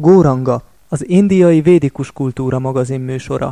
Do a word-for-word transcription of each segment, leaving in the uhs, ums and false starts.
Góranga, az indiai védikus kultúra magazin műsora.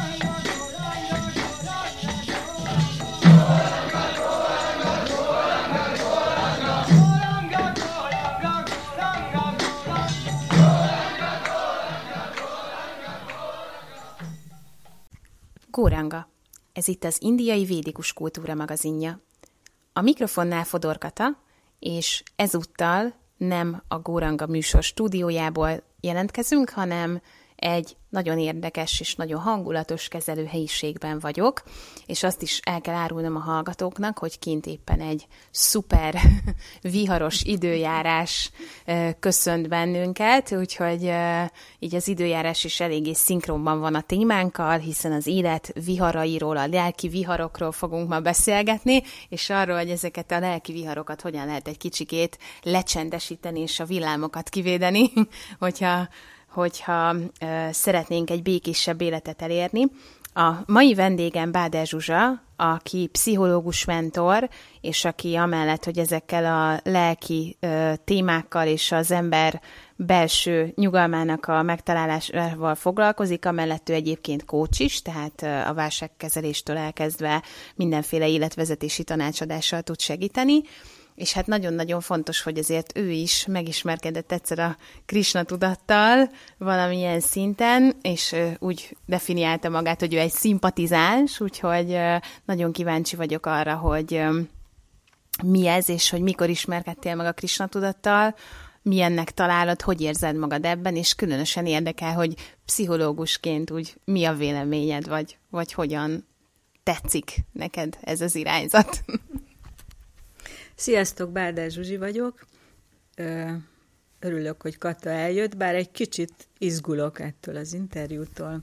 Góranga. Ez itt az indiai védikus kultúra magazinja. A mikrofonnál Fodor Kata, és ezúttal nem a Góranga műsor stúdiójából jelentkezünk, hanem egy nagyon érdekes és nagyon hangulatos kezelőhelyiségben vagyok, és azt is el kell árulnom a hallgatóknak, hogy kint éppen egy szuper viharos időjárás köszönt bennünket, úgyhogy így az időjárás is eléggé szinkronban van a témánkkal, hiszen az élet viharairól, a lelki viharokról fogunk ma beszélgetni, és arról, hogy ezeket a lelki viharokat hogyan lehet egy kicsikét lecsendesíteni, és a villámokat kivédeni, hogyha hogyha uh, szeretnénk egy békésebb életet elérni. A mai vendégem Báder Zsuzsa, aki pszichológus mentor, és aki amellett, hogy ezekkel a lelki uh, témákkal és az ember belső nyugalmának a megtalálásával foglalkozik, amellett ő egyébként coach is, tehát uh, a válságkezeléstől elkezdve mindenféle életvezetési tanácsadással tud segíteni. És hát nagyon-nagyon fontos, hogy azért ő is megismerkedett egyszer a Krisna tudattal valamilyen szinten, és úgy definiálta magát, hogy ő egy szimpatizáns, úgyhogy nagyon kíváncsi vagyok arra, hogy mi ez, és hogy mikor ismerkedtél meg a Krisna tudattal, milyennek találod, hogy érzed magad ebben, és különösen érdekel, hogy pszichológusként úgy mi a véleményed, vagy, vagy hogyan tetszik neked ez az irányzat. Sziasztok, Báder Zsuzsi vagyok. Örülök, hogy Kata eljött, bár egy kicsit izgulok ettől az interjútól.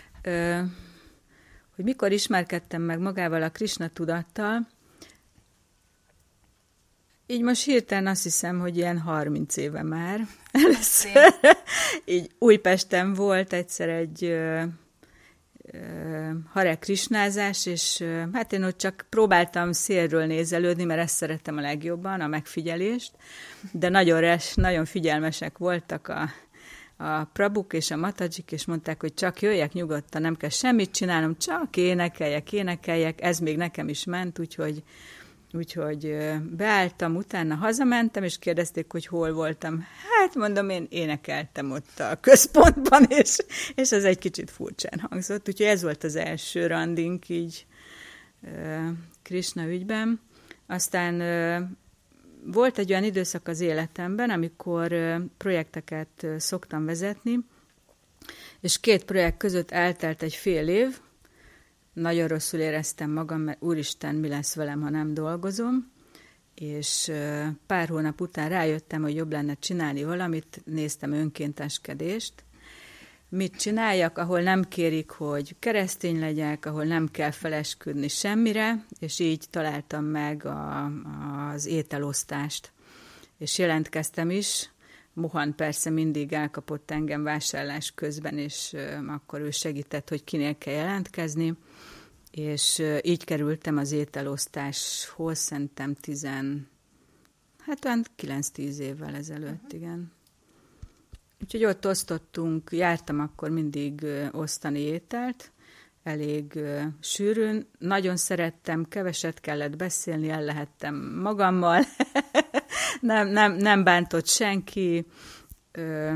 Hogy mikor ismerkedtem meg magával a Krisna tudattal, így most hirtelen azt hiszem, hogy ilyen harminc éve már. Először így Újpesten volt egyszer egy Hare Krisnázás, és hát én ott csak próbáltam szélről nézelődni, mert ezt szerettem a legjobban, a megfigyelést, de nagyon, res, nagyon figyelmesek voltak a, a prabuk és a matajik, és mondták, hogy csak jöjjek nyugodtan, nem kell semmit csinálnom, csak énekeljek, énekeljek, ez még nekem is ment, úgyhogy Úgyhogy beálltam, utána hazamentem, és kérdezték, hogy hol voltam. Hát mondom, én énekeltem ott a központban, és, és ez egy kicsit furcsán hangzott. Úgyhogy ez volt az első randink így uh, Krisna ügyben. Aztán uh, volt egy olyan időszak az életemben, amikor uh, projekteket uh, szoktam vezetni, és két projekt között eltelt egy fél év. Nagyon rosszul éreztem magam, mert úristen, mi lesz velem, ha nem dolgozom, és pár hónap után rájöttem, hogy jobb lenne csinálni valamit, néztem önkénteskedést. Mit csináljak, ahol nem kérik, hogy keresztény legyek, ahol nem kell felesküdni semmire, és így találtam meg a, az ételosztást. És jelentkeztem is. Mohan persze mindig elkapott engem vásárlás közben, és akkor ő segített, hogy kinél kell jelentkezni, és így kerültem az ételosztáshoz, szerintem tizen, hát olyan kilenc-tíz évvel ezelőtt, uh-huh. igen. Úgyhogy ott osztottunk, jártam akkor mindig osztani ételt, elég sűrűn. Nagyon szerettem, keveset kellett beszélni, el lehettem magammal, nem, nem, nem bántott senki. Ö,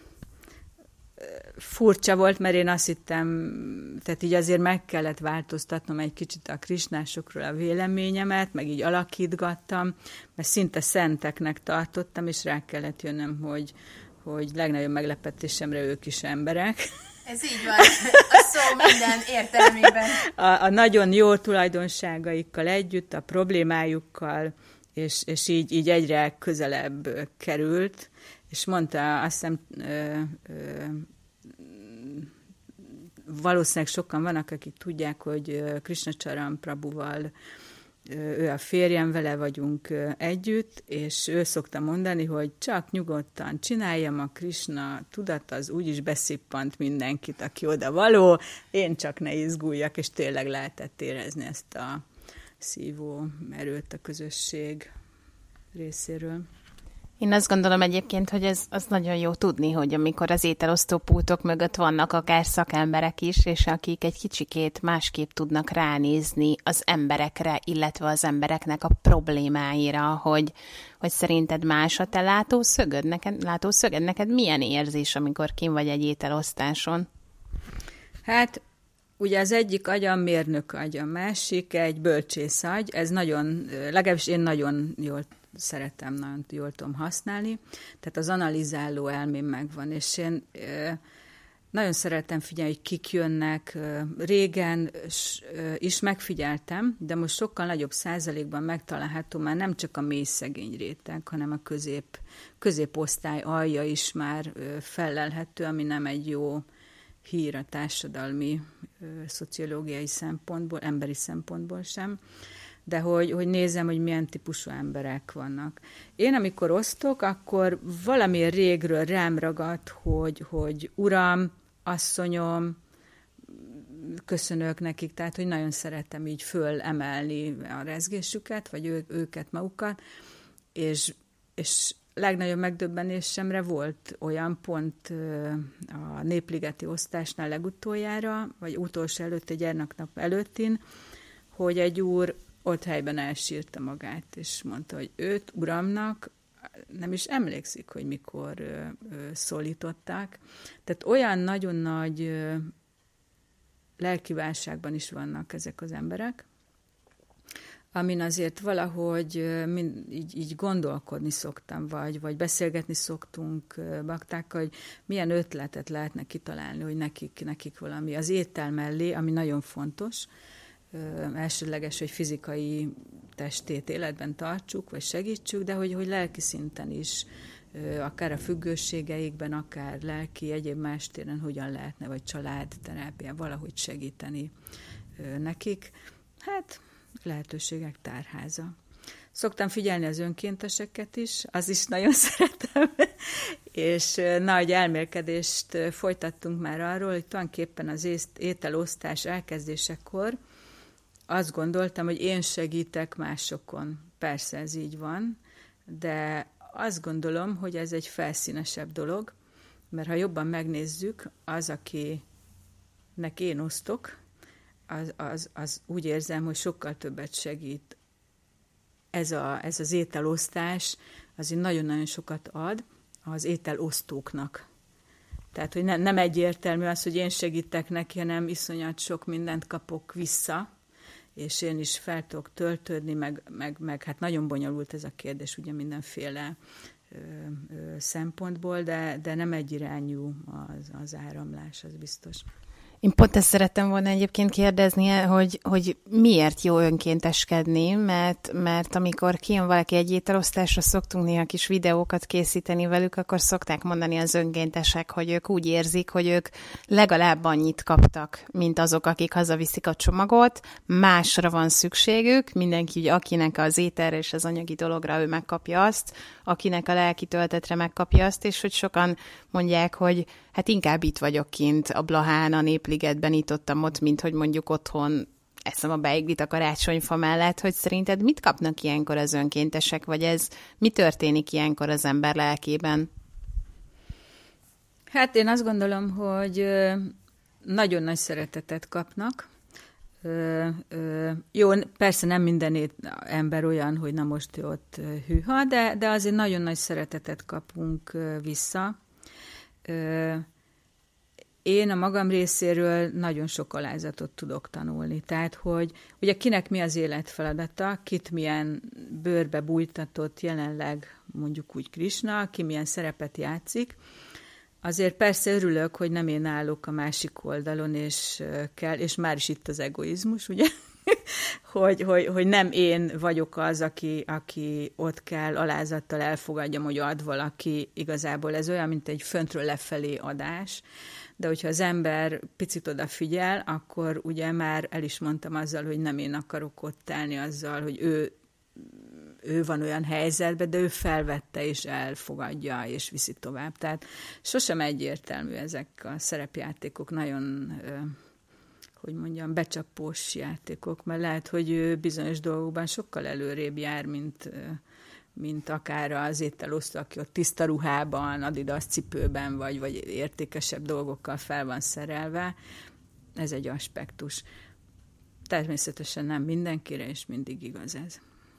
furcsa volt, mert én azt hittem, tehát így azért meg kellett változtatnom egy kicsit a krisnásokról a véleményemet, meg így alakítgattam, mert szinte szenteknek tartottam, és rá kellett jönnöm, hogy, hogy legnagyobb meglepetésemre ők is emberek. Ez így van, a szó minden értelmében. A, a nagyon jó tulajdonságaikkal együtt, a problémájukkal, és, és így, így egyre közelebb került, és mondta, azt hiszem, ö, ö, valószínűleg sokan vannak, akik tudják, hogy Krishna Charan Prabhuval, ő a férjem, vele vagyunk együtt, és ő szokta mondani, hogy csak nyugodtan csináljam, a Krishna tudat az úgyis beszippant mindenkit, aki oda való, én csak ne izguljak, és tényleg lehetett érezni ezt a szívó erőt a közösség részéről. Én azt gondolom egyébként, hogy ez az nagyon jó tudni, hogy amikor az ételosztó pultok mögött vannak akár szakemberek is, és akik egy kicsikét másképp tudnak ránézni az emberekre, illetve az embereknek a problémáira, hogy, hogy szerinted más a te látószögöd, neked, látószöged, neked milyen érzés, amikor kim vagy egy ételosztáson? Hát ugye az egyik agy a mérnök agy, a másik egy bölcsész agy, ez nagyon, legalábbis én nagyon jól szeretem, nagyon jól tudom használni, tehát az analizáló elmém megvan, és én nagyon szeretem figyelni, hogy kik jönnek. Régen is megfigyeltem, de most sokkal nagyobb százalékban megtalálható már nem csak a mély szegény réteg, hanem a közép, középosztály alja is már fellelhető, ami nem egy jó hír a társadalmi, szociológiai szempontból, emberi szempontból sem, de hogy, hogy nézem, hogy milyen típusú emberek vannak. Én, amikor osztok, akkor valamiért régről rám ragadt, hogy, hogy uram, asszonyom, köszönök nekik, tehát, hogy nagyon szeretem így fölemelni a rezgésüket, vagy ő, őket magukat, és, és legnagyobb megdöbbenésemre volt olyan pont a Népligeti osztásnál legutoljára, vagy utolsó előtt, egy gyermeknap előttin, hogy egy úr ott helyben elsírta magát, és mondta, hogy őt uramnak nem is emlékszik, hogy mikor ö, ö, szólították. Tehát olyan nagyon nagy ö, lelkiválságban is vannak ezek az emberek, amin azért valahogy ö, mind, így, így gondolkodni szoktam, vagy, vagy beszélgetni szoktunk ö, baktákkal, hogy milyen ötletet lehetne kitalálni, hogy nekik, nekik valami az étel mellé, ami nagyon fontos, Ö, elsődleges, hogy fizikai testét életben tartsuk, vagy segítsük, de hogy, hogy lelki szinten is, ö, akár a függőségeikben, akár lelki, egyéb más téren hogyan lehetne, vagy családterápia, valahogy segíteni ö, nekik. Hát lehetőségek tárháza. Szoktam figyelni az önkénteseket is, az is nagyon szeretem, és nagy elmélkedést folytattunk már arról, hogy tulajdonképpen az ételosztás elkezdésekor azt gondoltam, hogy én segítek másokon. Persze ez így van, de azt gondolom, hogy ez egy felszínesebb dolog, mert ha jobban megnézzük, az, akinek én osztok, az, az, az úgy érzem, hogy sokkal többet segít. Ez, a, ez az ételosztás azért nagyon-nagyon sokat ad az ételosztóknak. Tehát, hogy ne, nem egyértelmű az, hogy én segítek neki, hanem iszonyat sok mindent kapok vissza, és én is fel tudok töltődni, meg, meg, meg hát nagyon bonyolult ez a kérdés, ugye mindenféle ö, ö, szempontból, de, de nem egyirányú az, az áramlás, az biztos. Én pont ezt szerettem volna egyébként kérdezni, hogy, hogy miért jó önkénteskedni, mert, mert amikor kijön valaki egy ételosztásra, szoktunk néha kis videókat készíteni velük, akkor szokták mondani az önkéntesek, hogy ők úgy érzik, hogy ők legalább annyit kaptak, mint azok, akik hazaviszik a csomagot, másra van szükségük, mindenki, ugye, akinek az ételre és az anyagi dologra ő megkapja azt, akinek a lelki töltetre megkapja azt, és hogy sokan mondják, hogy hát inkább itt vagyok kint a Blahán, a Népligetben, itt ottam ott, mint hogy mondjuk otthon eszem a beiglit a karácsonyfa mellett, hogy szerinted mit kapnak ilyenkor az önkéntesek, vagy ez mi történik ilyenkor az ember lelkében? Hát én azt gondolom, hogy nagyon nagy szeretetet kapnak. Ö, ö, jó, persze nem minden ember olyan, hogy na most ott hűha, de, de azért nagyon nagy szeretetet kapunk vissza. Ö, én a magam részéről nagyon sok alázatot tudok tanulni. Tehát, hogy ugye kinek mi az életfeladata, kit milyen bőrbe bújtatott jelenleg mondjuk úgy Krisna, ki milyen szerepet játszik. Azért persze örülök, hogy nem én állok a másik oldalon, és kell, és már is itt az egoizmus, ugye? hogy, hogy, hogy nem én vagyok az, aki, aki ott kell alázattal elfogadjam, hogy ad valaki. Igazából ez olyan, mint egy föntről lefelé adás, de hogyha az ember picit odafigyel, akkor ugye már el is mondtam azzal, hogy nem én akarok ott állni azzal, hogy ő ő van olyan helyzetben, de ő felvette és elfogadja, és viszi tovább. Tehát sosem egyértelmű ezek a szerepjátékok, nagyon, hogy mondjam, becsapós játékok, mert lehet, hogy ő bizonyos dolgokban sokkal előrébb jár, mint mint akár az ételosztó, aki ott tiszta ruhában, Adidas cipőben, vagy, vagy értékesebb dolgokkal fel van szerelve. Ez egy aspektus. Természetesen nem mindenkire, és mindig igaz ez.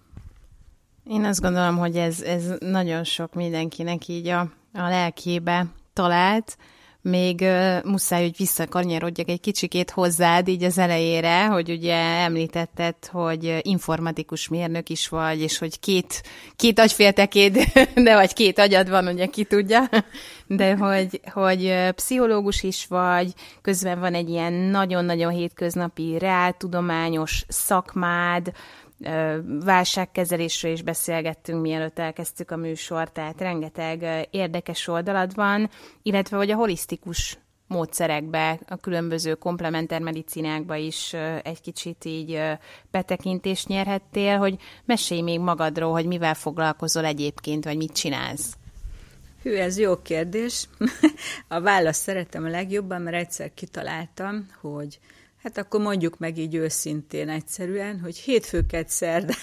Én azt gondolom, hogy ez, ez nagyon sok mindenkinek így a, a lelkébe talált. Még uh, muszáj, hogy visszakanyarodjak egy kicsikét hozzád így az elejére, hogy ugye említetted, hogy informatikus mérnök is vagy, és hogy két, két agyféltekéd, de vagy két agyad van, ugye ki tudja, de hogy, hogy pszichológus is vagy, közben van egy ilyen nagyon-nagyon hétköznapi reáltudományos szakmád, válságkezelésről is beszélgettünk, mielőtt elkezdtük a műsort, tehát rengeteg érdekes oldalad van, illetve hogy a holisztikus módszerekbe, a különböző komplementer medicinákba is egy kicsit így betekintést nyerhettél, hogy mesélj még magadról, hogy mivel foglalkozol egyébként, vagy mit csinálsz. Hű, ez jó kérdés. A választ szeretem a legjobban, mert egyszer kitaláltam, hogy hát akkor mondjuk meg így őszintén egyszerűen, hogy hétfőket szerdán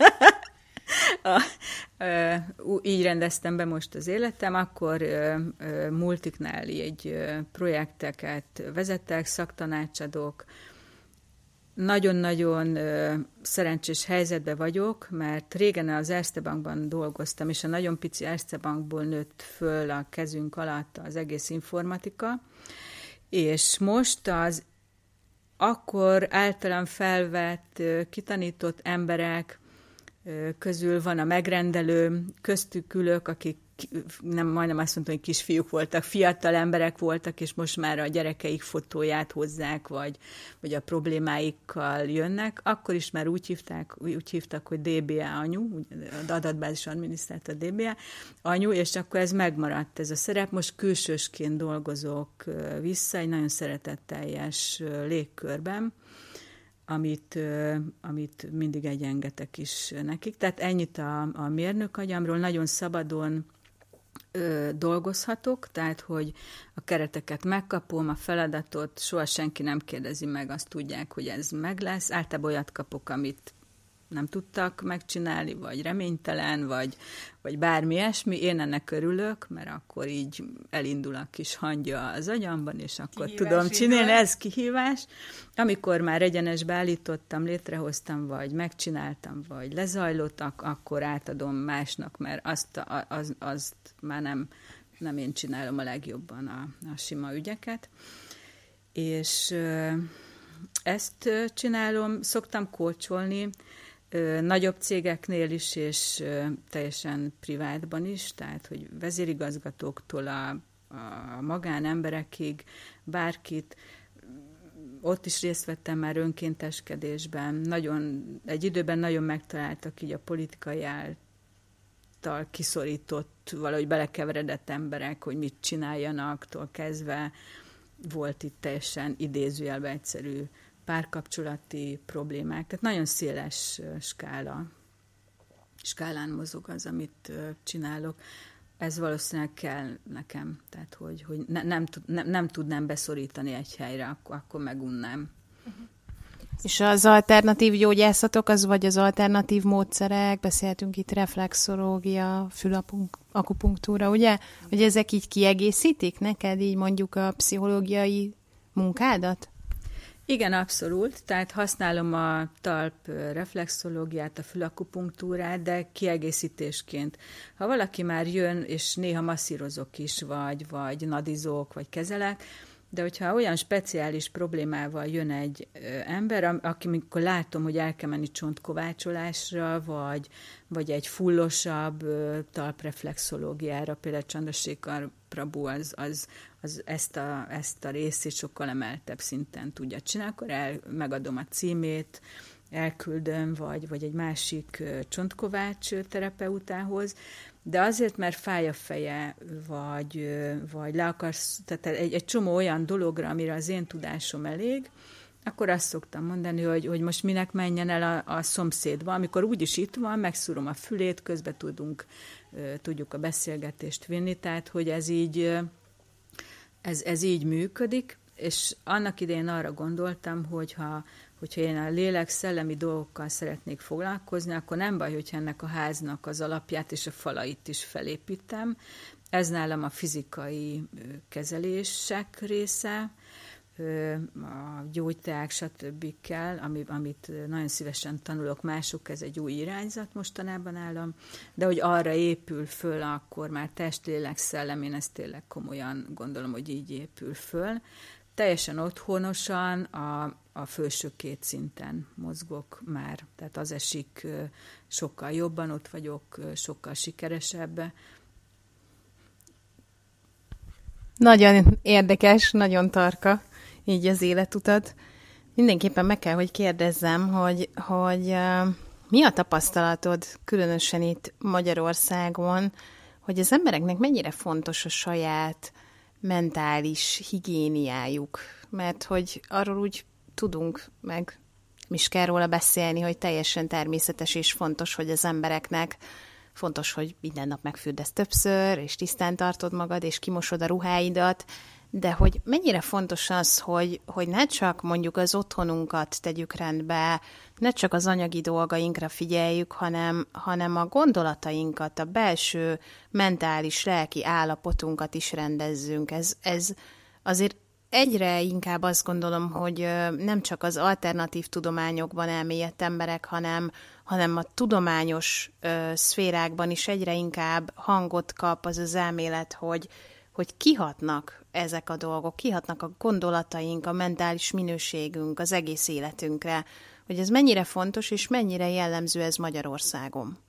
a, ö, így rendeztem be most az életem, akkor ö, ö, multiknál egy ö, projekteket vezettek, szaktanácsadók. Nagyon-nagyon ö, szerencsés helyzetben vagyok, mert régen az Erste Bankban dolgoztam, és a nagyon pici Erste Bankból nőtt föl a kezünk alatt az egész informatika, és most az akkor általán felvett, kitanított emberek közül van a megrendelő, köztük ülök, akik nem, majdnem azt mondtam, hogy kisfiúk voltak, fiatal emberek voltak, és most már a gyerekeik fotóját hozzák, vagy, vagy a problémáikkal jönnek. Akkor is már úgy hívták, úgy hívtak, hogy dé bé á anyu, az adatbázis adminisztrátor dé bé á anyu, és akkor ez megmaradt ez a szerep. Most külsősként dolgozok vissza, egy nagyon szeretetteljes légkörben, amit, amit mindig egyengetek is nekik. Tehát ennyit a, a mérnök agyamról, nagyon szabadon ö, dolgozhatok, tehát, hogy a kereteket megkapom, a feladatot, soha senki nem kérdezi meg, azt tudják, hogy ez meg lesz. Általában olyat kapok, amit nem tudtak megcsinálni, vagy reménytelen, vagy, vagy bármi ilyesmi. Én ennek örülök, mert akkor így elindul a kis hangja az agyamban, és akkor kihívás tudom csinálni, ez kihívás. Amikor már egyenesbe állítottam, létrehoztam, vagy megcsináltam, vagy lezajlottak, akkor átadom másnak, mert azt, az, azt már nem, nem én csinálom a legjobban a, a sima ügyeket. És ezt csinálom, szoktam kócsolni, nagyobb cégeknél is, és teljesen privátban is, tehát, hogy vezérigazgatóktól a, a magánemberekig, bárkit, ott is részt vettem már önkénteskedésben, nagyon, egy időben nagyon megtaláltak így a politikai által kiszorított, valahogy belekeveredett emberek, hogy mit csináljanak-tól kezdve, volt itt teljesen idézőjelben egyszerű párkapcsolati problémák, tehát nagyon széles skála, skálán mozog az, amit csinálok. Ez valószínűleg kell nekem, tehát hogy, hogy ne, nem, nem, nem tudnám beszorítani egy helyre, akkor, akkor megunnám. Uh-huh. És az alternatív gyógyászatok, az vagy az alternatív módszerek, beszéltünk itt reflexológia, fülakupunktúra, ugye? Hogy ezek így kiegészítik neked így mondjuk a pszichológiai munkádat? Igen, abszolút. Tehát használom a talp reflexológiát, a fülakupunktúrát, de kiegészítésként. Ha valaki már jön, és néha masszírozok is, vagy, vagy nadizok, vagy kezelek, de hogyha olyan speciális problémával jön egy ö, ember, aki mikor látom, hogy el kell menni csontkovácsolásra, vagy, vagy egy fullosabb ö, talpreflexológiára, például Chandrasekhar Prabhu az, az, az ezt, a, ezt a részét sokkal emeltebb szinten tudja csinálni, akkor el, megadom a címét, elküldöm, vagy, vagy egy másik ö, csontkovács terapeutához, de azért, mert fáj a feje, vagy, vagy le akarsz, tehát egy, egy csomó olyan dologra, amire az én tudásom elég, akkor azt szoktam mondani, hogy, hogy most minek menjen el a, a szomszédba. Amikor úgyis itt van, megszúrom a fülét, közben tudunk, tudjuk a beszélgetést vinni, tehát hogy ez így, ez, ez így működik. és annak idején arra gondoltam, hogy ha, hogyha én a lélek-szellemi dolgokkal szeretnék foglalkozni, akkor nem baj, hogyha ennek a háznak az alapját és a falait is felépítem. Ez nálam a fizikai kezelések része, a gyógyteák, stb. Kell, amit nagyon szívesen tanulok mások, ez egy új irányzat mostanában állam, de hogy arra épül föl, akkor már test, lélek, szellem, én ezt tényleg komolyan gondolom, hogy így épül föl. Teljesen otthonosan a, a felső két szinten mozgok már, tehát az esik sokkal jobban, ott vagyok sokkal sikeresebb. Nagyon érdekes, nagyon tarka így az életutat. Mindenképpen meg kell, hogy kérdezzem, hogy, hogy uh, mi a tapasztalatod, különösen itt Magyarországon, hogy az embereknek mennyire fontos a saját mentális higiéniájuk, mert hogy arról úgy tudunk, meg mi is kell róla beszélni, hogy teljesen természetes és fontos, hogy az embereknek fontos, hogy minden nap megfürdesz többször, és tisztán tartod magad, és kimosod a ruháidat, de hogy mennyire fontos az, hogy, hogy ne csak mondjuk az otthonunkat tegyük rendbe, ne csak az anyagi dolgainkra figyeljük, hanem, hanem a gondolatainkat, a belső mentális, lelki állapotunkat is rendezzünk. Ez, ez azért egyre inkább azt gondolom, hogy nem csak az alternatív tudományokban elmélyedt emberek, hanem, hanem a tudományos ö, szférákban is egyre inkább hangot kap az az elmélet, hogy, hogy kihatnak ezek a dolgok, kihatnak a gondolataink, a mentális minőségünk, az egész életünkre, hogy ez mennyire fontos, és mennyire jellemző ez Magyarországon.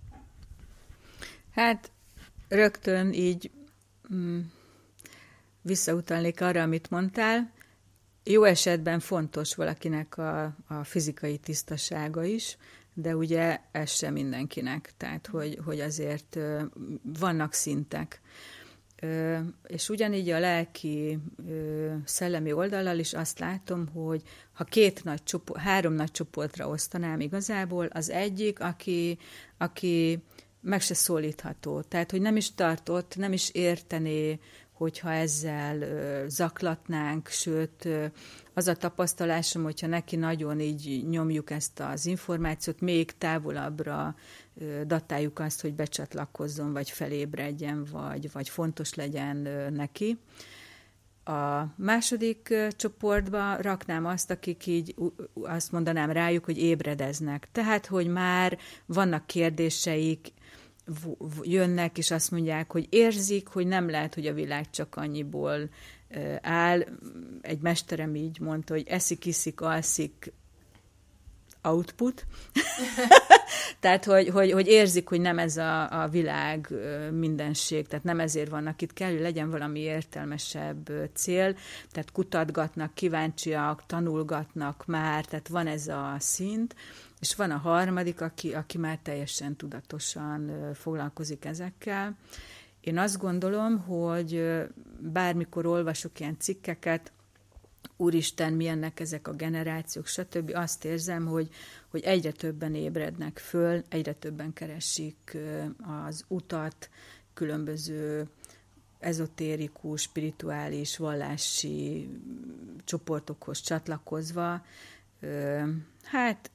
Hát rögtön így mm, visszautalnék arra, amit mondtál. Jó esetben fontos valakinek a, a fizikai tisztasága is, de ugye ez sem mindenkinek, tehát hogy, hogy azért vannak szintek. És ugyanígy a lelki, szellemi oldallal is azt látom, hogy ha két nagy csoport, három nagy csoportra osztanám igazából, az egyik, aki, aki meg se szólítható, tehát hogy nem is tartott, nem is értené, hogyha ezzel ö, zaklatnánk, sőt, ö, az a tapasztalásom, hogyha neki nagyon így nyomjuk ezt az információt, még távolabbra ö, datáljuk azt, hogy becsatlakozzon, vagy felébredjen, vagy, vagy fontos legyen ö, neki. A második ö, csoportba raknám azt, akik így ö, azt mondanám rájuk, hogy ébredeznek. Tehát, hogy már vannak kérdéseik, jönnek, és azt mondják, hogy érzik, hogy nem lehet, hogy a világ csak annyiból áll. Egy mesterem így mondta, hogy eszik, iszik, alszik, output. Tehát, hogy, hogy, hogy érzik, hogy nem ez a, a világ mindenség, tehát nem ezért vannak itt, kell, hogy legyen valami értelmesebb cél, tehát kutatgatnak, kíváncsiak, tanulgatnak már, tehát van ez a szint, és van a harmadik, aki, aki már teljesen tudatosan foglalkozik ezekkel. Én azt gondolom, hogy bármikor olvasok ilyen cikkeket, úristen, milyennek ezek a generációk, stb. Azt érzem, hogy, hogy egyre többen ébrednek föl, egyre többen keresik az utat, különböző ezotérikus, spirituális, vallási csoportokhoz csatlakozva. Hát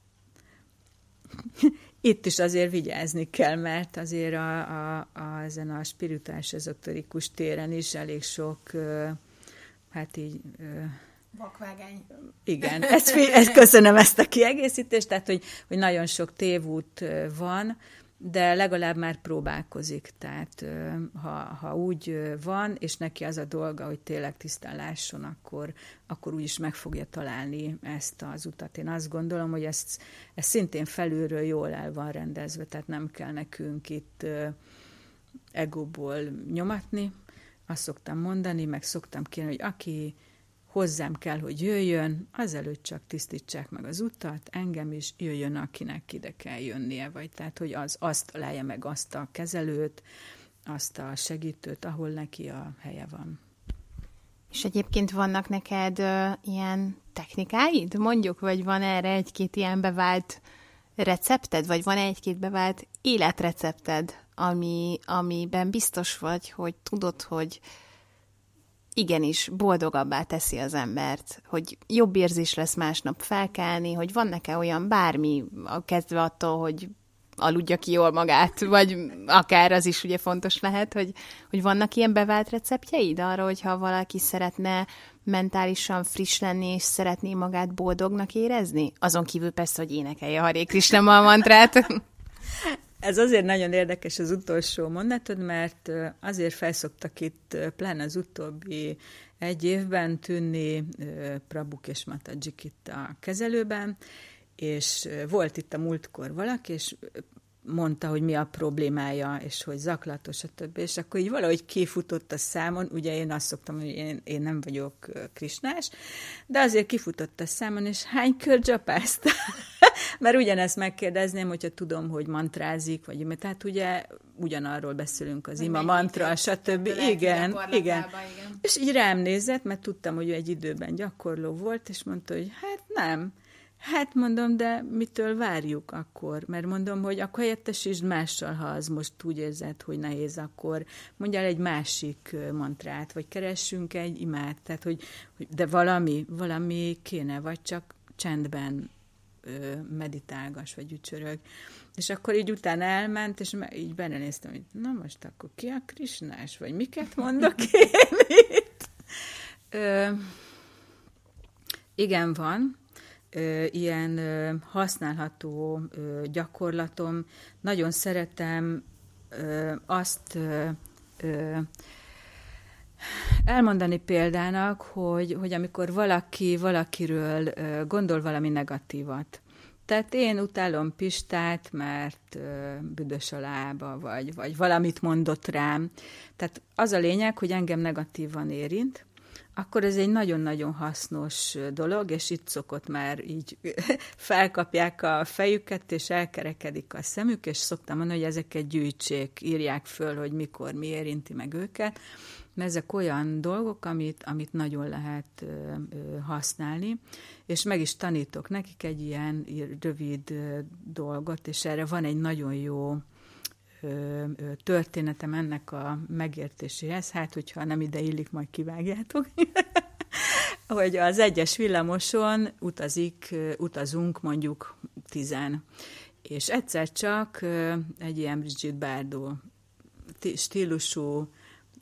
itt is azért vigyázni kell, mert azért a, a, a, ezen a spirituális, ezoterikus téren is elég sok, hát így... Vakvágány. Igen, ezt, ezt köszönöm ezt a kiegészítést, tehát hogy, hogy nagyon sok tévút van, de legalább már próbálkozik, tehát ha, ha úgy van, és neki az a dolga, hogy tényleg tisztán lásson, akkor, akkor úgyis meg fogja találni ezt az utat. Én azt gondolom, hogy ez, ez szintén felülről jól el van rendezve, tehát nem kell nekünk itt egóból nyomatni. Azt szoktam mondani, meg szoktam kérni, hogy aki hozzám kell, hogy jöjjön, azelőtt csak tisztítsák meg az utat, engem is jöjjön, akinek ide kell jönnie, vagy tehát, hogy az, azt találja meg azt a kezelőt, azt a segítőt, ahol neki a helye van. És egyébként vannak neked uh, ilyen technikáid, mondjuk, vagy van erre egy-két ilyen bevált recepted, vagy van egy-két bevált életrecepted, ami, amiben biztos vagy, hogy tudod, hogy igenis boldogabbá teszi az embert, hogy jobb érzés lesz másnap felkelni, hogy van nekem olyan bármi, kezdve attól, hogy aludja ki jól magát, vagy akár az is ugye fontos lehet, hogy, hogy vannak ilyen bevált receptjeid arra, hogyha valaki szeretne mentálisan friss lenni, és szeretné magát boldognak érezni? Azon kívül persze, hogy énekelje a Hare Krishna mantrát. Ez azért nagyon érdekes az utolsó mondatod, mert azért felszoktak itt, pláne az utóbbi egy évben tűnni Prabhuk és Matajik itt a kezelőben, és volt itt a múltkor valaki, és mondta, hogy mi a problémája, és hogy zaklatos, stb. És akkor így valahogy kifutott a számon, ugye én azt szoktam, hogy én, én nem vagyok krisnás, de azért kifutott a számon, és hány kör dzsapáztál? Mert ugyanezt megkérdezném, hogyha tudom, hogy mantrázik, vagy mert tehát ugye ugyanarról beszélünk, az ima mantra, stb. Igen, igen. igen. És így rám nézett, mert tudtam, hogy ő egy időben gyakorló volt, és mondta, hogy hát nem. Hát mondom, de mitől várjuk akkor? Mert mondom, hogy akkor helyettesítsd mással, ha az most úgy érzed, hogy nehéz, akkor mondjál egy másik mantrát, vagy keressünk egy imát, tehát, hogy, hogy de valami, valami kéne, vagy csak csendben meditálgas, vagy ücsörög. És akkor így utána elment, és így benne néztem, hogy na most akkor ki a krisnás, vagy miket mondok én itt? Ö, igen, van. Ö, ilyen ö, használható ö, gyakorlatom. Nagyon szeretem ö, azt ö, ö, elmondani példának, hogy, hogy amikor valaki valakiről ö, gondol valami negatívat. Tehát én utálom Pistát, mert ö, büdös a lába, vagy, vagy valamit mondott rám. Tehát az a lényeg, hogy engem negatívan érint, akkor ez egy nagyon-nagyon hasznos dolog, és itt szokott már így felkapják a fejüket, és elkerekedik a szemük, és szoktam mondani, hogy ezeket gyűjtsék, írják föl, hogy mikor, mi érinti meg őket, mert ezek olyan dolgok, amit, amit nagyon lehet ö, ö, használni, és meg is tanítok nekik egy ilyen rövid ö, dolgot, és erre van egy nagyon jó történetem ennek a megértéséhez, hát hogyha nem ide illik, majd kivágjátok, hogy az egyes villamoson utazik, utazunk mondjuk tizen, és egyszer csak egy ilyen Brigitte Bardot stílusú,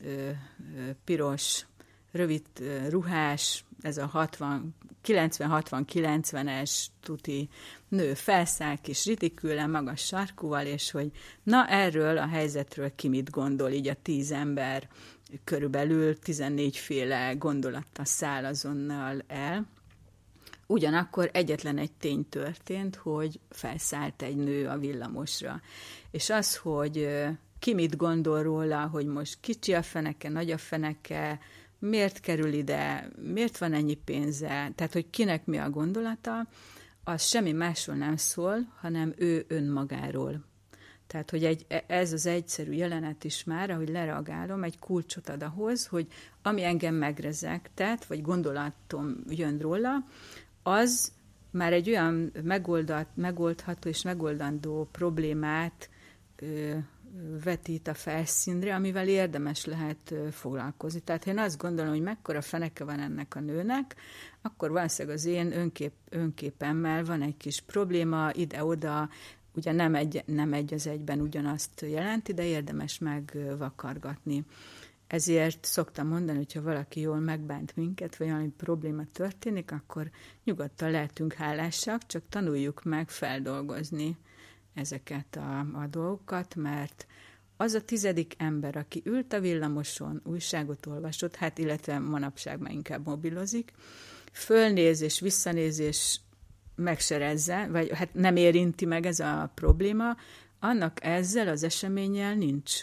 piros, rövid ruhás, ez a hatvan, kilencven hatvan kilencvenes tuti nő felszáll kis ridikülen, magas sarkúval, és hogy na erről a helyzetről ki mit gondol, így a tíz ember körülbelül tizennégyféle gondolattal száll azonnal el. Ugyanakkor egyetlen egy tény történt, hogy felszállt egy nő a villamosra. És az, hogy ki mit gondol róla, hogy most kicsi a feneke, nagy a feneke, miért kerül ide, miért van ennyi pénze, tehát hogy kinek mi a gondolata, az semmi másról nem szól, hanem ő önmagáról. Tehát, hogy egy, ez az egyszerű jelenet is már, ahogy lereagálom, egy kulcsot ad ahhoz, hogy ami engem megrezegtet, vagy gondolatom jön róla, az már egy olyan megoldat, megoldható és megoldandó problémát ö, vetít a felszínre, amivel érdemes lehet foglalkozni. Tehát én azt gondolom, hogy mekkora feneke van ennek a nőnek, akkor valószínűleg az én önkép, önképemmel van egy kis probléma, ide-oda, ugye nem egy, nem egy az egyben ugyanazt jelenti, de érdemes megvakargatni. Ezért szoktam mondani, hogyha valaki jól megbánt minket, vagy valami probléma történik, akkor nyugodtan lehetünk hálásak, csak tanuljuk meg feldolgozni ezeket a, a dolgokat, mert az a tizedik ember, aki ült a villamoson, újságot olvasott, hát illetve manapság már inkább mobilozik, fölnéz és visszanéz és megserezze, vagy hát nem érinti meg ez a probléma, annak ezzel az eseménnyel nincs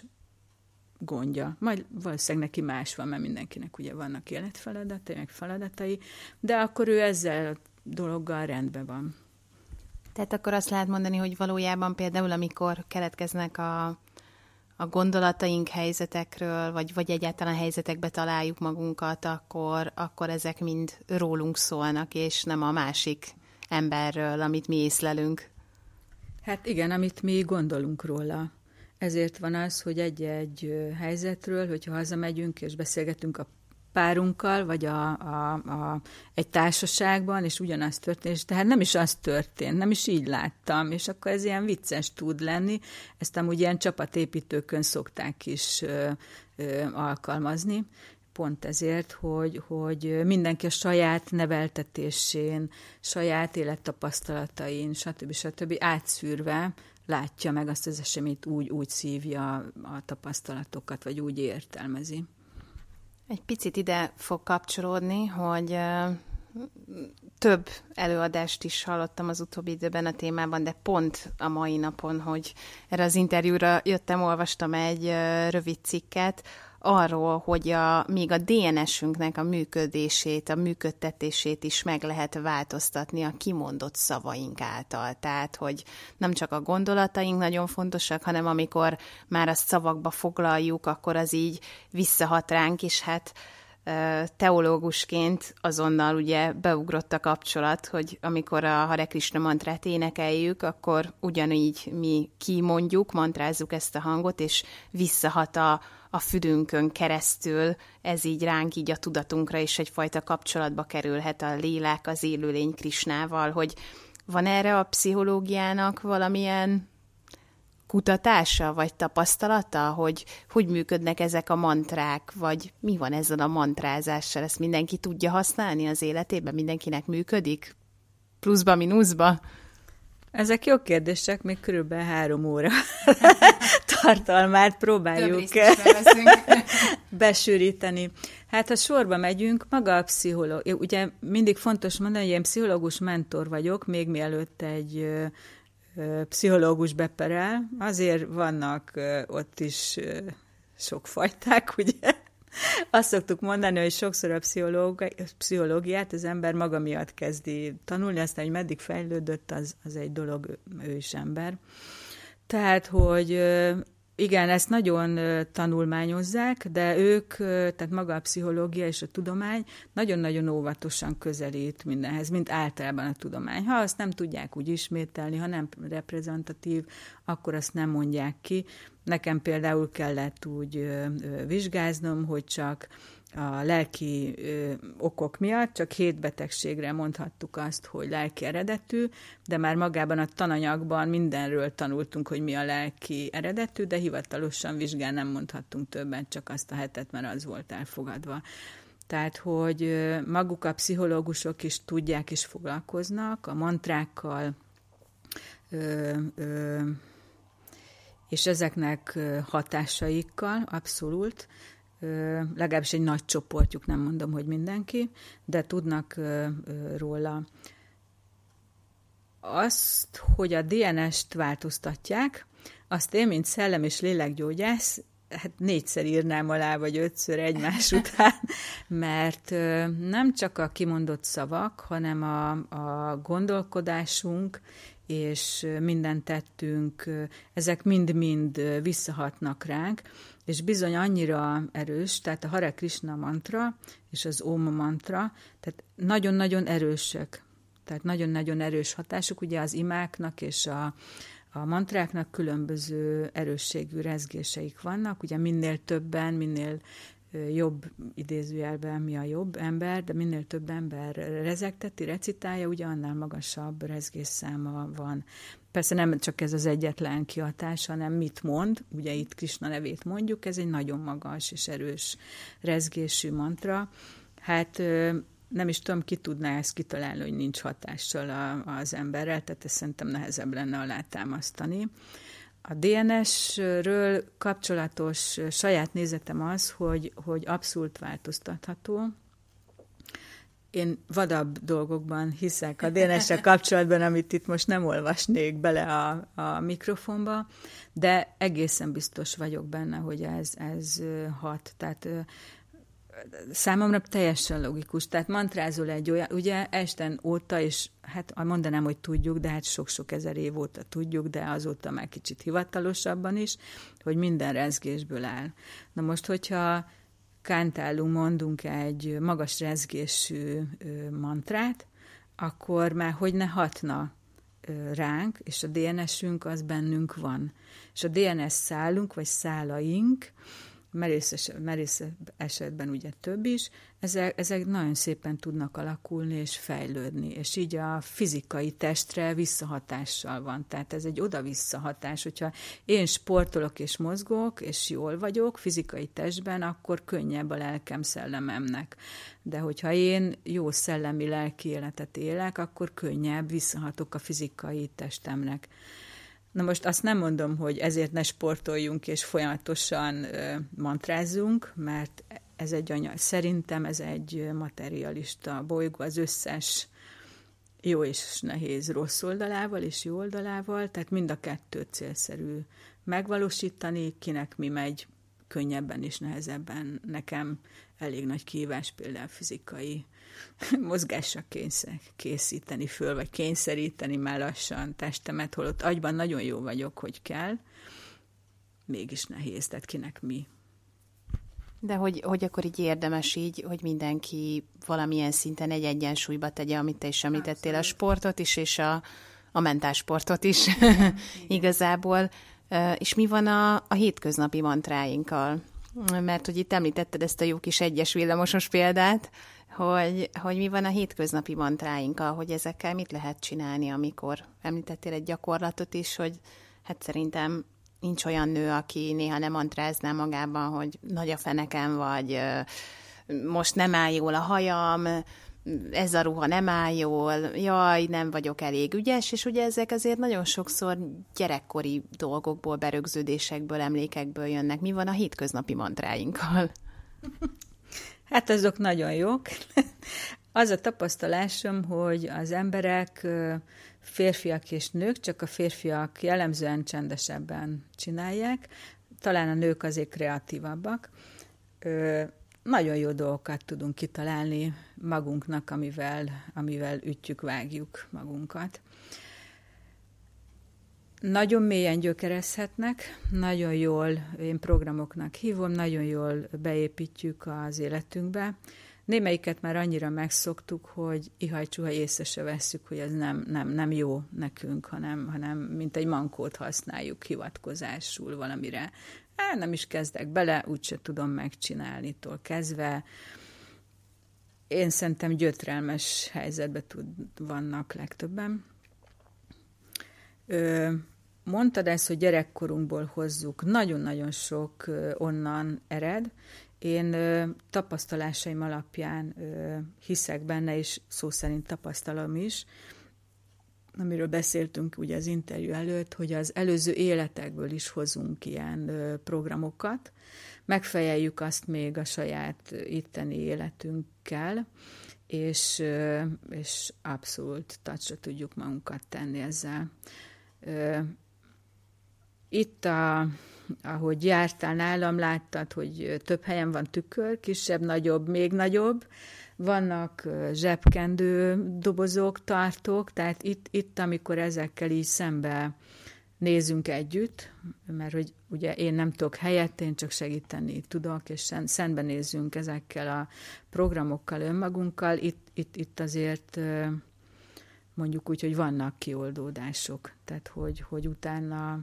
gondja. Majd valószínűleg neki más van, mert mindenkinek ugye vannak életfeladatai, meg feladatai, de akkor ő ezzel a dologgal rendben van. Tehát akkor azt lehet mondani, hogy valójában például, amikor keletkeznek a, a gondolataink helyzetekről, vagy, vagy egyáltalán helyzetekbe találjuk magunkat, akkor, akkor ezek mind rólunk szólnak, és nem a másik emberről, amit mi észlelünk. Hát igen, amit mi gondolunk róla. Ezért van az, hogy egy-egy helyzetről, hogyha hazamegyünk és beszélgetünk a párunkkal, vagy a, a, a, egy társaságban, és ugyanaz történt, és tehát nem is az történt, nem is így láttam, és akkor ez ilyen vicces tud lenni, ezt amúgy ilyen csapatépítőkön szokták is ö, ö, alkalmazni, pont ezért, hogy, hogy mindenki a saját neveltetésén, saját élettapasztalatain, stb. stb. Átszűrve látja meg azt az eseményt, úgy, úgy szívja a tapasztalatokat, vagy úgy értelmezi. Egy picit ide fog kapcsolódni, hogy több előadást is hallottam az utóbbi időben a témában, de pont a mai napon, hogy erre az interjúra jöttem, olvastam egy rövid cikket arról, hogy a, még a dé en es-ünknek a működését, a működtetését is meg lehet változtatni a kimondott szavaink által. Tehát, hogy nem csak a gondolataink nagyon fontosak, hanem amikor már azt szavakba foglaljuk, akkor az így visszahat ránk, és hát teológusként azonnal ugye beugrott a kapcsolat, hogy amikor a Hare Krishna mantrát énekeljük, akkor ugyanígy mi kimondjuk, mantrázzuk ezt a hangot, és visszahat a, a fülünkön keresztül, ez így ránk, így a tudatunkra is egyfajta kapcsolatba kerülhet a lélek, az élőlény Krishnával, hogy van erre a pszichológiának valamilyen kutatása, vagy tapasztalata, hogy hogy működnek ezek a mantrák, vagy mi van ezzel a mantrázással? Ezt mindenki tudja használni az életében? Mindenkinek működik? Pluszba, mínuszba? Ezek jó kérdések, még körülbelül három óra tartalmát próbáljuk besűríteni. Hát, ha sorba megyünk, maga a pszichológia, ugye mindig fontos mondani, hogy én pszichológus mentor vagyok, még mielőtt egy pszichológus beperel, azért vannak ott is sok fajták, ugye? Azt szoktuk mondani, hogy sokszor a pszichológiát az ember maga miatt kezdi tanulni, aztán, hogy meddig fejlődött, az, az egy dolog, ő is ember. Tehát, hogy igen, ezt nagyon tanulmányozzák, de ők, tehát maga a pszichológia és a tudomány nagyon-nagyon óvatosan közelít mindenhez, mint általában a tudomány. Ha azt nem tudják úgy ismételni, ha nem reprezentatív, akkor azt nem mondják ki. Nekem például kellett úgy vizsgáznom, hogy csak a lelki ö, okok miatt csak hét betegségre mondhattuk azt, hogy lelki eredetű, de már magában a tananyagban mindenről tanultunk, hogy mi a lelki eredetű, de hivatalosan vizsgán nem mondhattunk többet, csak azt a hetet, mert az volt elfogadva. Tehát, hogy ö, maguk a pszichológusok is tudják és foglalkoznak a mantrákkal, ö, ö, és ezeknek hatásaikkal abszolút, legalábbis egy nagy csoportjuk, nem mondom, hogy mindenki, de tudnak róla. Azt, hogy a dé en es-t változtatják, azt én, mint szellem- és lélekgyógyász, hát négyszer írnám alá, vagy ötször egymás után, mert nem csak a kimondott szavak, hanem a, a gondolkodásunk, és mindent tettünk, ezek mind-mind visszahatnak ránk, és bizony annyira erős, tehát a Hare Krishna mantra és az Om mantra, tehát nagyon-nagyon erősek, tehát nagyon-nagyon erős hatásuk, ugye az imáknak és a, a mantráknak különböző erősségű rezgéseik vannak, ugye minél többen, minél jobb idézőjelben mi a jobb ember, de minél több ember rezegteti, recitálja, ugye annál magasabb rezgésszáma van. Persze nem csak ez az egyetlen kihatás, hanem mit mond, ugye itt Krishna nevét mondjuk, ez egy nagyon magas és erős rezgésű mantra. Hát nem is tudom, ki tudná ezt kitalálni, hogy nincs hatással a, az emberrel, tehát ezt szerintem nehezebb lenne alátámasztani. A dé en es-ről kapcsolatos saját nézetem az, hogy, hogy abszolút változtatható. Én vadabb dolgokban hiszek a dé en es-sel kapcsolatban, amit itt most nem olvasnék bele a, a mikrofonba, de egészen biztos vagyok benne, hogy ez, ez hat. Tehát számomra teljesen logikus. Tehát mantrázol egy olyan, ugye Esten óta, és hát mondanám, hogy tudjuk, de hát sok-sok ezer év óta tudjuk, de azóta már kicsit hivatalosabban is, hogy minden rezgésből áll. Na most, hogyha kántálunk, mondunk egy magas rezgésű mantrát, akkor már hogy ne hatna ránk, és a dé en es-ünk az bennünk van. És a dé en es szálunk, vagy szálaink, merész, merész esetben ugye több is, ezek, ezek nagyon szépen tudnak alakulni és fejlődni, és így a fizikai testre visszahatással van. Tehát ez egy oda-vissza hatás, hogyha én sportolok és mozgok, és jól vagyok fizikai testben, akkor könnyebb a lelkem szellememnek. De hogyha én jó szellemi lelki életet élek, akkor könnyebb visszahatok a fizikai testemnek. Na most azt nem mondom, hogy ezért ne sportoljunk és folyamatosan ö, mantrázzunk, mert ez egy anyag, szerintem ez egy materialista bolygó az összes jó és nehéz rossz oldalával és jó oldalával, tehát mind a kettőt célszerű megvalósítani, kinek mi megy könnyebben és nehezebben. Nekem elég nagy kihívás például fizikai mozgásra kényszer, készíteni föl, vagy kényszeríteni már lassan testemet, holott agyban nagyon jó vagyok, hogy kell, mégis nehéz, tehát kinek mi. De hogy, hogy akkor így érdemes így, hogy mindenki valamilyen szinten egy egyensúlyba tegye, amit te is említettél, a sportot is, és a, a mentálsportot is igazából. És mi van a, a hétköznapi mantráinkkal? Mert hogy itt említetted ezt a jó kis egyes villamosos példát, hogy, hogy mi van a hétköznapi mantráinkkal, hogy ezekkel mit lehet csinálni, amikor említettél egy gyakorlatot is, hogy hát szerintem nincs olyan nő, aki néha nem mantrázná magában, hogy nagy a fenekem, vagy most nem áll jól a hajam, ez a ruha nem áll jól, jaj, nem vagyok elég ügyes, és ugye ezek azért nagyon sokszor gyerekkori dolgokból, berögződésekből, emlékekből jönnek. Mi van a hétköznapi mantráinkkal? Hát azok nagyon jók. Az a tapasztalásom, hogy az emberek, férfiak és nők, csak a férfiak jellemzően csendesebben csinálják, talán a nők azért kreatívabbak. Nagyon jó dolgokat tudunk kitalálni magunknak, amivel, amivel ütjük, vágjuk magunkat. Nagyon mélyen gyökerezhetnek, nagyon jól, én programoknak hívom, nagyon jól beépítjük az életünkbe. Némelyiket már annyira megszoktuk, hogy ihaj-csuhaj észre se vesszük, hogy ez nem, nem, nem jó nekünk, hanem, hanem mint egy mankót használjuk hivatkozásul valamire. Á, nem is kezdek bele, úgyse tudom megcsinálni-tól kezdve. Én szerintem gyötrelmes helyzetben tud, vannak legtöbben. Ö, mondtad ezt, hogy gyerekkorunkból hozzuk. Nagyon-nagyon sok ö, onnan ered. Én ö, tapasztalásaim alapján ö, hiszek benne, és szó szerint tapasztalom is, amiről beszéltünk ugye az interjú előtt, hogy az előző életekből is hozunk ilyen ö, programokat, megfejeljük azt még a saját itteni életünkkel, és, ö, és abszolút touchra tudjuk magunkat tenni ezzel. Ö, itt, a, ahogy jártál nálam, láttad, hogy több helyen van tükör, kisebb, nagyobb, még nagyobb, vannak zsebkendő dobozok, tartók, tehát itt, itt, amikor ezekkel így szembe nézünk együtt, mert hogy ugye én nem tudok helyett, én csak segíteni tudok, és szembe nézzünk ezekkel a programokkal, önmagunkkal, itt, itt, itt azért mondjuk úgy, hogy vannak kioldódások, tehát hogy, hogy utána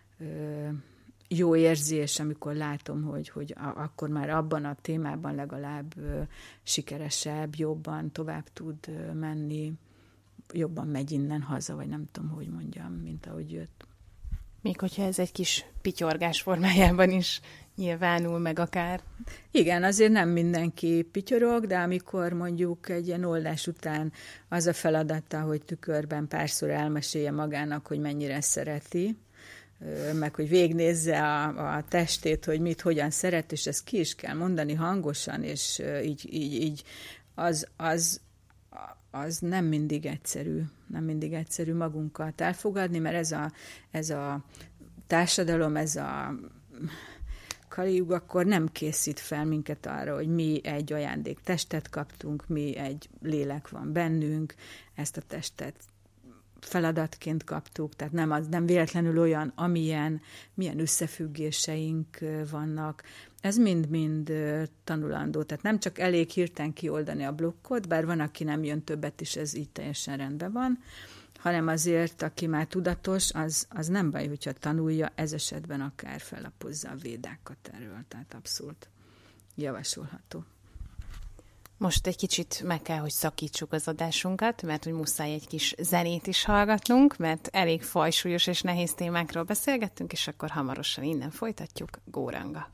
jó érzés, amikor látom, hogy, hogy a, akkor már abban a témában legalább ö, sikeresebb, jobban tovább tud ö, menni, jobban megy innen haza, vagy nem tudom, hogy mondjam, mint ahogy jött. Még hogyha ez egy kis pityorgás formájában is nyilvánul meg akár. Igen, azért nem mindenki pityorog, de amikor mondjuk egy ilyen oldás után az a feladata, hogy tükörben párszor elmesélje magának, hogy mennyire szereti, meg hogy végignézze a, a testét, hogy mit, hogyan szeret, és ezt ki is kell mondani hangosan, és így, így, így az, az, az nem mindig egyszerű, nem mindig egyszerű magunkat elfogadni, mert ez a, ez a társadalom, ez a Kaliug akkor nem készít fel minket arra, hogy mi egy ajándék testet kaptunk, mi egy lélek van bennünk, ezt a testet feladatként kaptuk, tehát nem, az, nem véletlenül olyan, amilyen, milyen összefüggéseink vannak. Ez mind-mind tanulandó, tehát nem csak elég hirtelen kioldani a blokkot, bár van, aki nem jön többet is, ez így teljesen rendben van, hanem azért, aki már tudatos, az, az nem baj, hogyha tanulja, ez esetben akár fellapozza a védákat erről, tehát abszolút javasolható. Most egy kicsit meg kell, hogy szakítsuk az adásunkat, mert hogy muszáj egy kis zenét is hallgatnunk, mert elég fajsúlyos és nehéz témákról beszélgettünk, és akkor hamarosan innen folytatjuk. Góranga.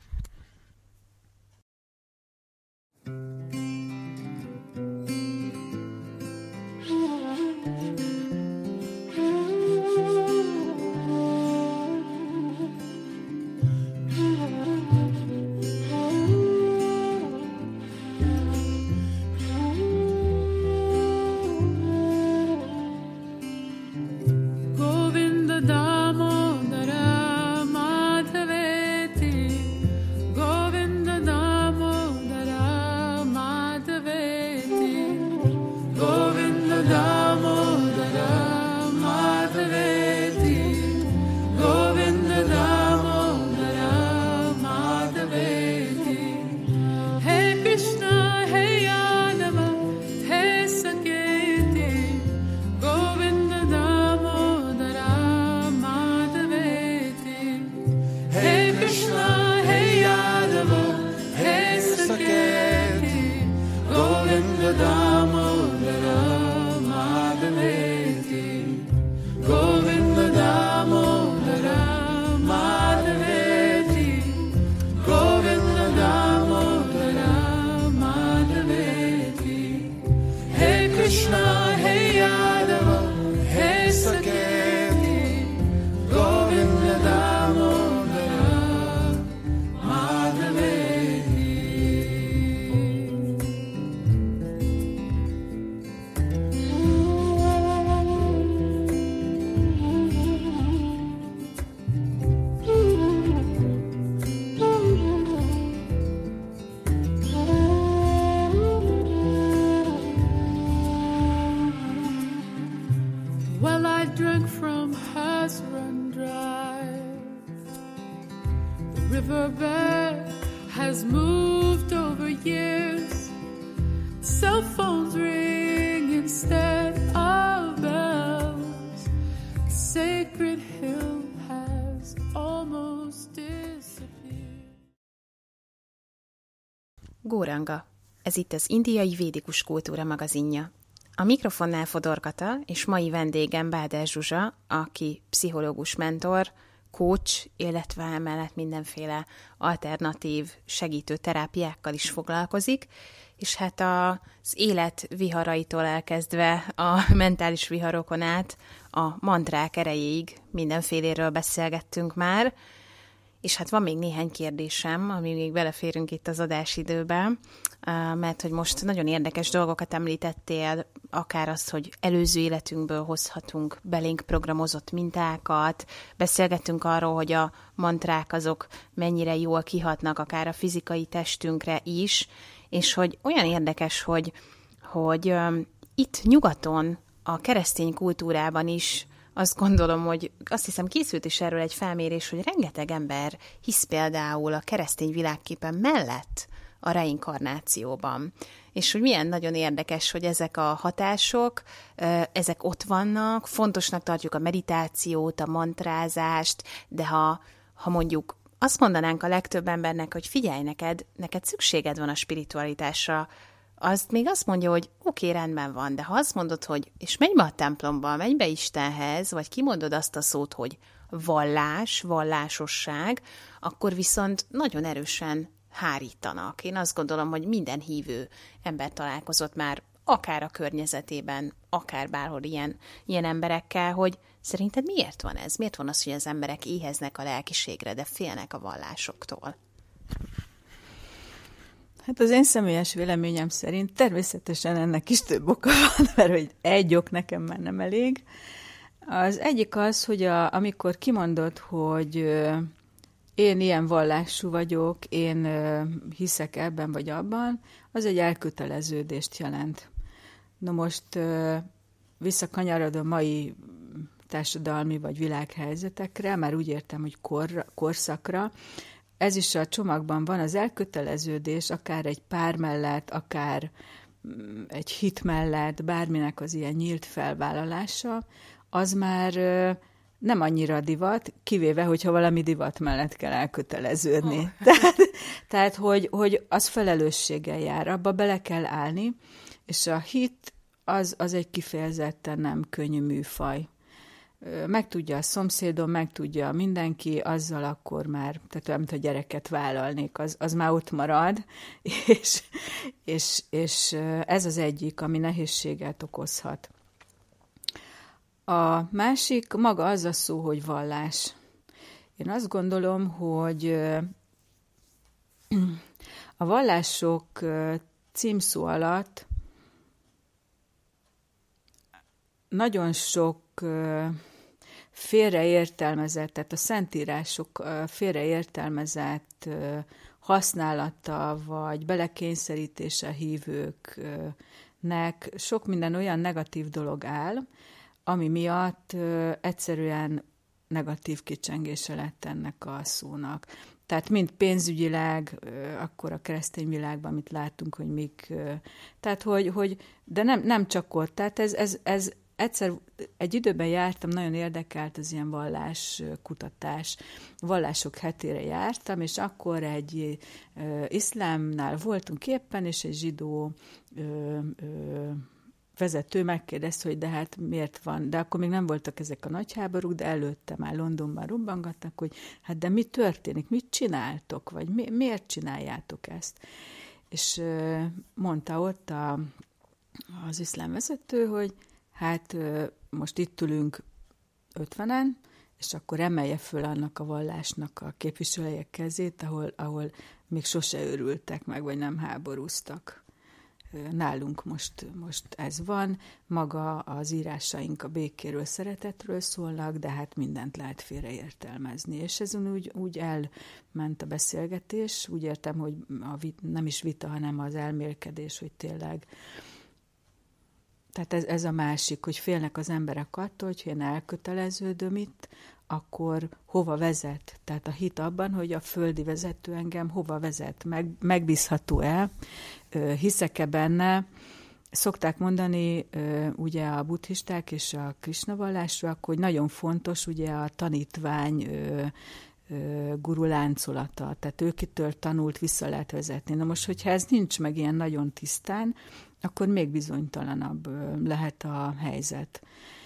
riverbed has moved over years. Cell phones ring instead of bells. The sacred hill has almost disappeared. Góranga. Ez itt az Indiai Védikus Kultúra magazinja. A mikrofonnál Fodor Kata, és mai vendégem Báder Zsuzsa, aki pszichológus mentor, coach, illetve emellett mindenféle alternatív segítő terápiákkal is foglalkozik, és hát az élet viharaitól elkezdve a mentális viharokon át a mantrák erejéig mindenféléről beszélgettünk már, és hát van még néhány kérdésem, ami még beleférünk itt az adásidőbe, mert hogy most nagyon érdekes dolgokat említettél, akár azt, hogy előző életünkből hozhatunk belénk programozott mintákat, beszélgettünk arról, hogy a mantrák azok mennyire jól kihatnak akár a fizikai testünkre is, és hogy olyan érdekes, hogy, hogy um, itt nyugaton, a keresztény kultúrában is azt gondolom, hogy azt hiszem készült is erről egy felmérés, hogy rengeteg ember hisz például a keresztény világképen mellett a reinkarnációban. És hogy milyen nagyon érdekes, hogy ezek a hatások, ezek ott vannak, fontosnak tartjuk a meditációt, a mantrázást, de ha, ha mondjuk azt mondanánk a legtöbb embernek, hogy figyelj neked, neked szükséged van a spiritualitásra, azt még azt mondja, hogy oké, okay, rendben van, de ha azt mondod, hogy és menj be a templomba, menj be Istenhez, vagy kimondod azt a szót, hogy vallás, vallásosság, akkor viszont nagyon erősen hárítanak. Én azt gondolom, hogy minden hívő ember találkozott már akár a környezetében, akár bárhol ilyen, ilyen emberekkel, hogy szerinted miért van ez? Miért van az, hogy az emberek éheznek a lelkiségre, de félnek a vallásoktól? Hát az én személyes véleményem szerint természetesen ennek is több oka van, mert hogy egy ok nekem már nem elég. Az egyik az, hogy a, amikor kimondod, hogy ö, én ilyen vallású vagyok, én ö, hiszek ebben vagy abban, az egy elköteleződést jelent. Na most ö, visszakanyarod a mai társadalmi vagy világhelyzetekre, már úgy értem, hogy kor, korszakra. Ez is a csomagban van, az elköteleződés, akár egy pár mellett, akár egy hit mellett, bárminek az ilyen nyílt felvállalása, az már nem annyira divat, kivéve, hogyha valami divat mellett kell elköteleződni. Oh. Tehát, tehát hogy, hogy az felelősséggel jár, abba bele kell állni, és a hit az, az egy kifejezetten nem könnyű műfaj. Megtudja a szomszédom, megtudja mindenki, azzal akkor már, tehát olyan, mint a gyereket vállalnék, az, az már ott marad, és, és, és ez az egyik, ami nehézséget okozhat. A másik maga az a szó, hogy vallás. Én azt gondolom, hogy a vallások címszó alatt nagyon sok félreértelmezett, tehát a szentírások félreértelmezett használata, vagy belekényszerítése a hívőknek sok minden olyan negatív dolog áll, ami miatt egyszerűen negatív kicsengése lett ennek a szónak. Tehát mind pénzügyileg, akkor a keresztény világban, amit látunk, hogy mik, tehát hogy, hogy de nem, nem csak ott, tehát ez, ez, ez egyszer egy időben jártam, nagyon érdekelt az ilyen valláskutatás, vallások hetére jártam, és akkor egy ö, iszlámnál voltunk éppen, és egy zsidó ö, ö, vezető megkérdezte, hogy de hát miért van, de akkor még nem voltak ezek a nagy háborúk, de előtte már Londonban robbangattak, hogy hát de mi történik, mit csináltok, vagy mi, miért csináljátok ezt? És mondta ott a, az iszlám vezető, hogy hát most itt ülünk ötvenen, és akkor emelje föl annak a vallásnak a képviselője kezét, ahol, ahol még sose őrültek meg, vagy nem háborúztak. Nálunk most, most ez van, maga az írásaink a békéről, szeretetről szólnak, de hát mindent lehet félreértelmezni. És ezen úgy, úgy elment a beszélgetés, úgy értem, hogy a vit, nem is vita, hanem az elmélkedés, hogy tényleg. Tehát ez, ez a másik, hogy félnek az emberek attól, hogy én elköteleződöm itt, akkor hova vezet? Tehát a hit abban, hogy a földi vezető engem hova vezet? Meg, megbízható-e? Hiszek-e benne? Szokták mondani ugye a buddhisták és a Krisna vallásúak, hogy nagyon fontos ugye a tanítvány guru láncolata, tehát őkitől tanult vissza lehet vezetni. Na most, hogyha ez nincs meg ilyen nagyon tisztán, akkor még bizonytalanabb lehet a helyzet.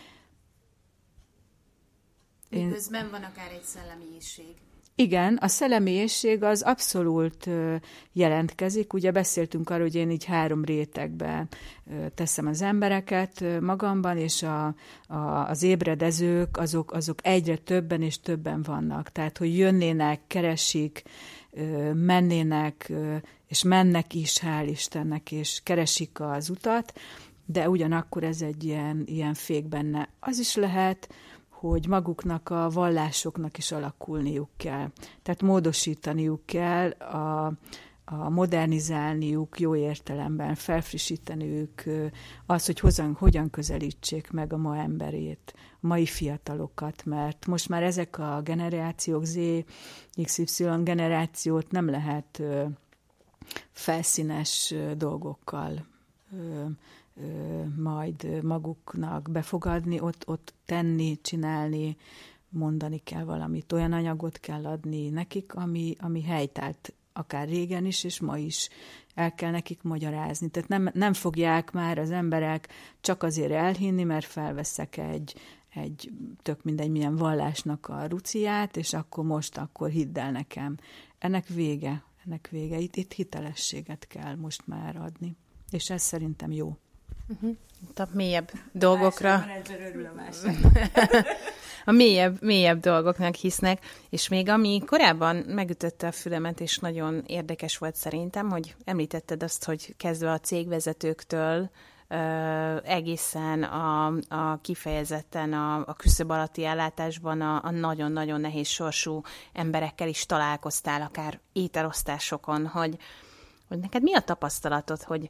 Miközben van akár egy szellemiség. Igen, a szellemiség az abszolút jelentkezik. Ugye beszéltünk arról, hogy én így három rétegben teszem az embereket magamban, és a, a, az ébredezők azok, azok egyre többen és többen vannak. Tehát, hogy jönnének, keresik, mennének, és mennek is, hál' Istennek, és keresik az utat, de ugyanakkor ez egy ilyen, ilyen fék benne. Az is lehet, hogy maguknak a vallásoknak is alakulniuk kell. Tehát módosítaniuk kell, a, a modernizálniuk jó értelemben, felfrissíteniük az, hogy hozan, hogyan közelítsék meg a ma emberét, a mai fiatalokat, mert most már ezek a generációk, Z, iksz ipszilon generációt nem lehet ö, felszínes ö, dolgokkal ö, majd maguknak befogadni, ott, ott tenni, csinálni, mondani kell valamit. Olyan anyagot kell adni nekik, ami, ami helytált akár régen is, és ma is el kell nekik magyarázni. Tehát nem, nem fogják már az emberek csak azért elhinni, mert felveszek egy, egy tök mindegy milyen vallásnak a ruciát, és akkor most, akkor hidd el nekem. Ennek vége, ennek vége. Itt, itt hitelességet kell most már adni. És ez szerintem jó. Uh-huh. A mélyebb dolgokra. A, a mélyebb, mélyebb dolgoknak hisznek, és még ami korábban megütötte a fülemet, és nagyon érdekes volt szerintem, hogy említetted azt, hogy kezdve a cégvezetőktől egészen a, a kifejezetten a, a küszöb alatti ellátásban a, a nagyon-nagyon nehéz sorsú emberekkel is találkoztál, akár ételosztásokon, hogy, hogy neked mi a tapasztalatod, hogy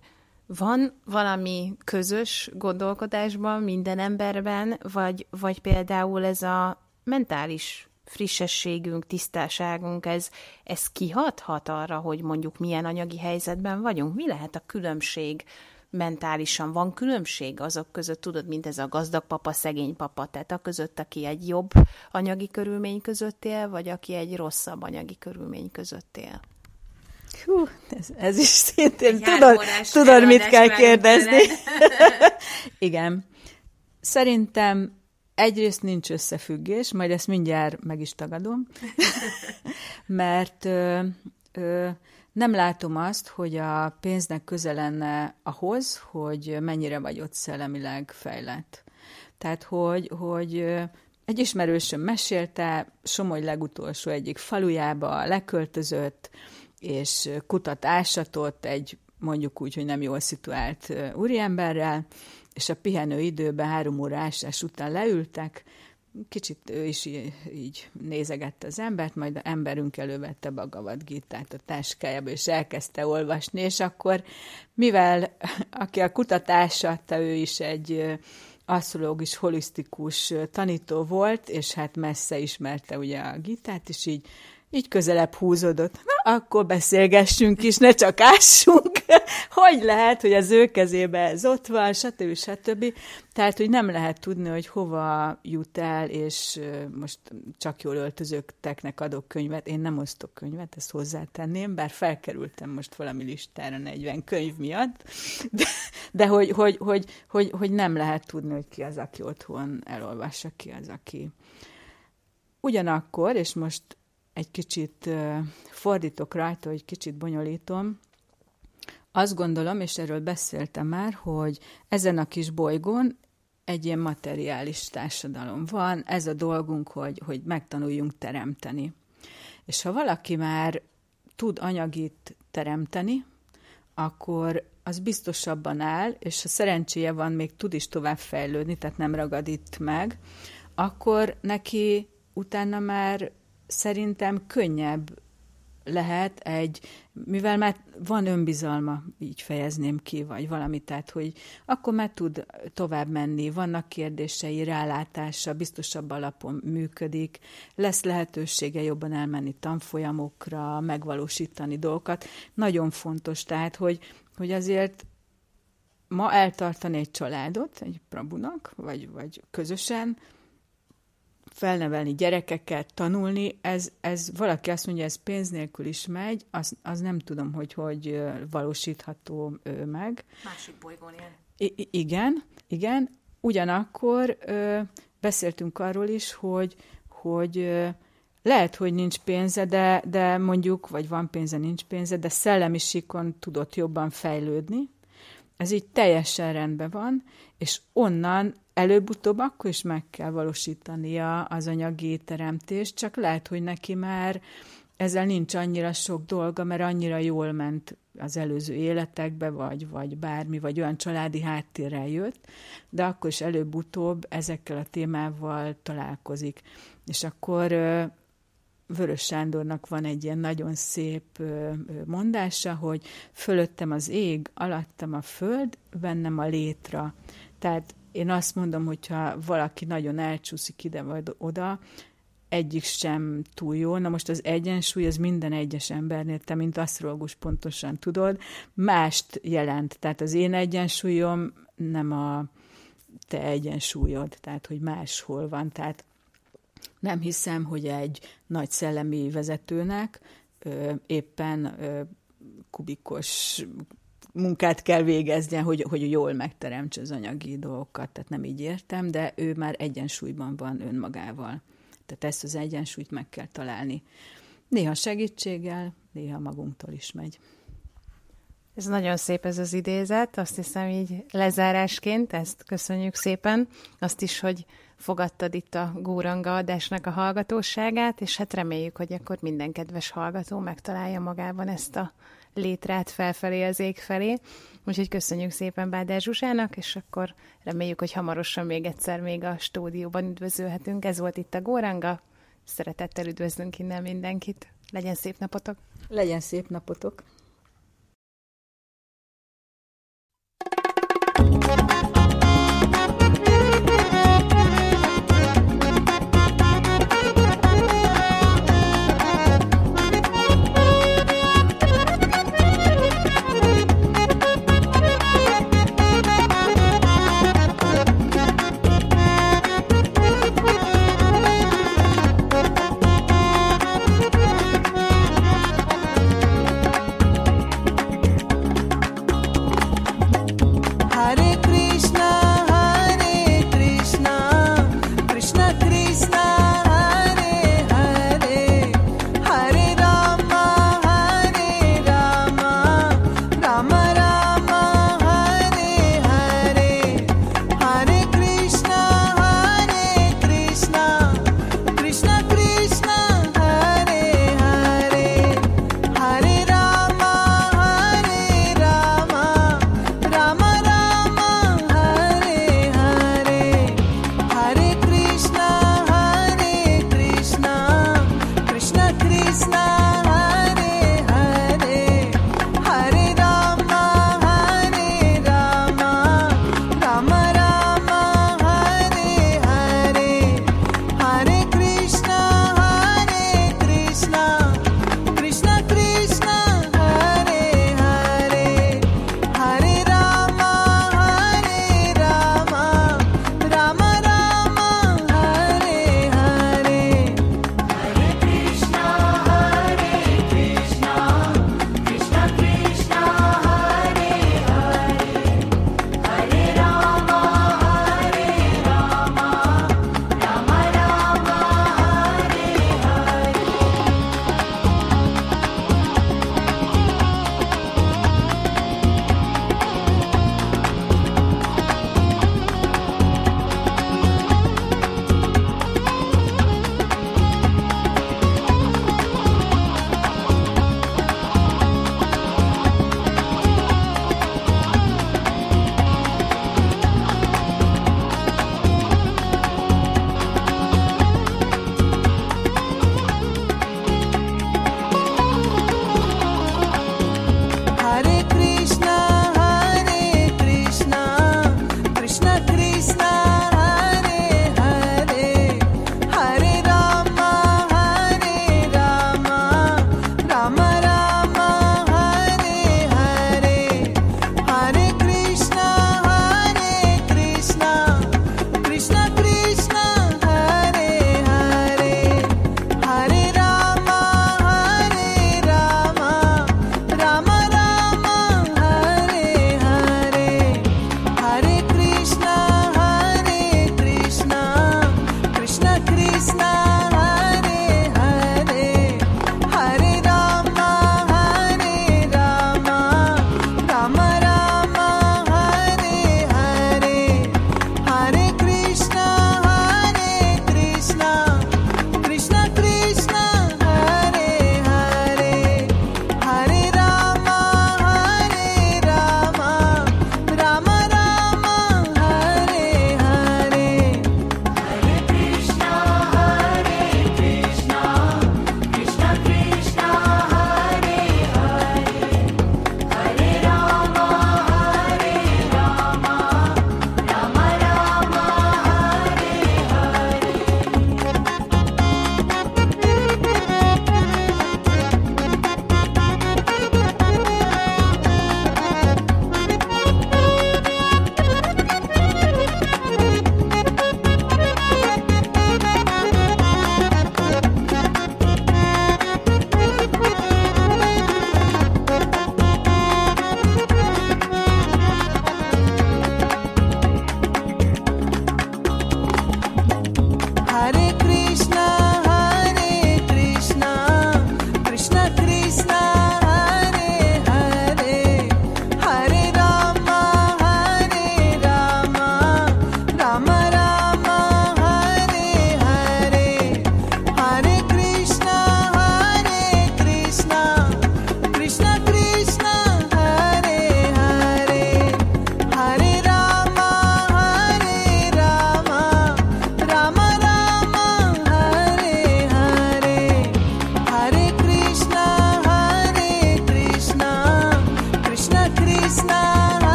Van valami közös gondolkodásban minden emberben, vagy, vagy például ez a mentális frissességünk, tisztaságunk, ez, ez kihathat arra, hogy mondjuk milyen anyagi helyzetben vagyunk? Mi lehet a különbség mentálisan? Van különbség azok között, tudod, mint ez a gazdag papa, szegény papa, tehát a között, aki egy jobb anyagi körülmény között él, vagy aki egy rosszabb anyagi körülmény között él? Hú, ez, ez is szintén, tudod, tudod mit kell kérdezni. Igen. Szerintem egyrészt nincs összefüggés, majd ezt mindjárt meg is tagadom, mert ö, ö, nem látom azt, hogy a pénznek köze lenne ahhoz, hogy mennyire vagy ott szellemileg fejlett. Tehát, hogy, hogy egy ismerősöm mesélte, Somogy legutolsó egyik falujába leköltözött, és kutat ásatott egy mondjuk úgy, hogy nem jól szituált úriemberrel, és a pihenő időben három óra ásás után leültek, kicsit ő is így nézegette az embert, majd az emberünk elővette Bhagavad Gitát a táskájába, és elkezdte olvasni, és akkor, mivel aki a kutatás adta, ő is egy asztrológus, holisztikus tanító volt, és hát messze ismerte ugye a Gitát, és így így közelebb húzódott. Na, akkor beszélgessünk is, ne csak ássunk. Hogy lehet, hogy az ő kezébe ez ott van, stb. stb. Tehát, hogy nem lehet tudni, hogy hova jut el, és most csak jól öltözötteknek adok könyvet. Én nem osztok könyvet, ezt hozzátenném, bár felkerültem most valami listára negyven könyv miatt, de, de hogy, hogy, hogy, hogy, hogy nem lehet tudni, hogy ki az, aki otthon elolvassa, ki az, aki. Ugyanakkor, és most egy kicsit fordítok rajta, hogy kicsit bonyolítom. Azt gondolom, és erről beszéltem már, hogy ezen a kis bolygón egy ilyen materiális társadalom van, ez a dolgunk, hogy, hogy megtanuljunk teremteni. És ha valaki már tud anyagit teremteni, akkor az biztosabban áll, és ha szerencséje van, még tud is tovább fejlődni, tehát nem ragad itt meg, akkor neki utána már szerintem könnyebb lehet egy, mivel már van önbizalma, így fejezném ki, vagy valami, tehát, hogy akkor már tud tovább menni, vannak kérdései, rálátása, biztosabb alapon működik, lesz lehetősége jobban elmenni tanfolyamokra, megvalósítani dolgokat. Nagyon fontos, tehát, hogy, hogy azért ma eltartani egy családot, egy prabunak, vagy, vagy közösen, felnevelni gyerekeket, tanulni, ez, ez valaki azt mondja, ez pénz nélkül is megy, az, az nem tudom, hogy hogy valósítható meg. Másik bolygón él. I- igen, igen. Ugyanakkor ö, beszéltünk arról is, hogy, hogy ö, lehet, hogy nincs pénze, de, de mondjuk, vagy van pénze, nincs pénze, de szellemi síkon tudott jobban fejlődni. Ez így teljesen rendben van, és onnan előbb-utóbb akkor is meg kell valósítania az anyagi teremtést, csak lehet, hogy neki már ezzel nincs annyira sok dolga, mert annyira jól ment az előző életekbe, vagy, vagy bármi, vagy olyan családi háttérrel jött, de akkor is előbb-utóbb ezekkel a témával találkozik. És akkor Vörös Sándornak van egy ilyen nagyon szép mondása, hogy fölöttem az ég, alattam a föld, bennem a létra. Tehát én azt mondom, hogyha valaki nagyon elcsúszik ide vagy oda, egyik sem túl jó. Na most az egyensúly, az minden egyes embernél, te mint asztrológus pontosan tudod, mást jelent. Tehát az én egyensúlyom nem a te egyensúlyod, tehát hogy máshol van. Tehát nem hiszem, hogy egy nagy szellemi vezetőnek ö, éppen ö, kubikos munkát kell végeznie, hogy, hogy jól megteremtse az anyagi dolgokat. Tehát nem így értem, de ő már egyensúlyban van önmagával. Tehát ezt az egyensúlyt meg kell találni. Néha segítséggel, néha magunktól is megy. Ez nagyon szép ez az idézet, azt hiszem így lezárásként, ezt köszönjük szépen. Azt is, hogy fogadtad itt a Góranga adásnak a hallgatóságát, és hát reméljük, hogy akkor minden kedves hallgató megtalálja magában ezt a létrát felfelé az ég felé. Úgyhogy köszönjük szépen Bádár Zsuzsának, és akkor reméljük, hogy hamarosan még egyszer még a stúdióban üdvözölhetünk. Ez volt itt a Góranga. Szeretettel üdvözlünk innen mindenkit. Legyen szép napotok! Legyen szép napotok!